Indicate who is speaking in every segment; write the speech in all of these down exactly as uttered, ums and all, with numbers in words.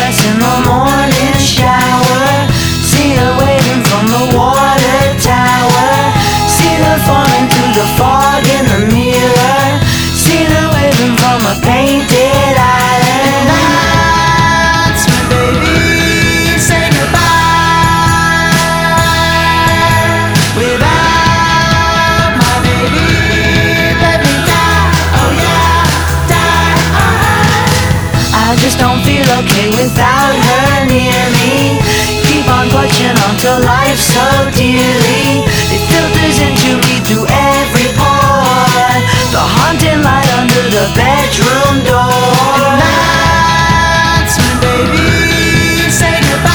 Speaker 1: twice in the morning shower. See her waving from the water tower. See her falling to the fog in the mirror. See her waving from a painted island. That's when baby say goodbye. Without my baby, let me die. Oh yeah, die. I just don't feel okay without her near me. Keep on clutching onto life so dearly. It filters into me through every pore. The haunting light under the bedroom door. And that's when baby say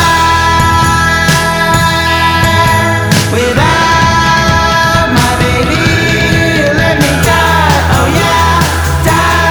Speaker 1: goodbye. Without my baby, let me die. Oh yeah, die.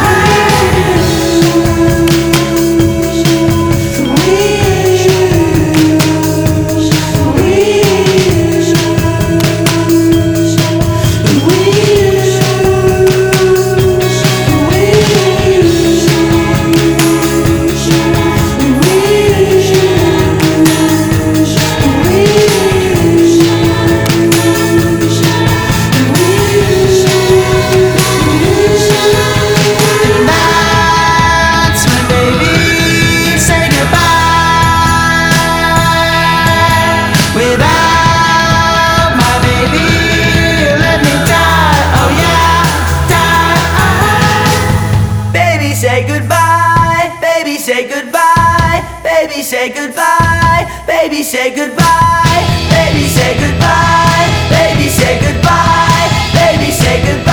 Speaker 1: Without my baby, let me die. Oh yeah, die. Baby say goodbye, baby say goodbye, baby say goodbye, baby say goodbye, baby say goodbye, baby say goodbye, baby say goodbye.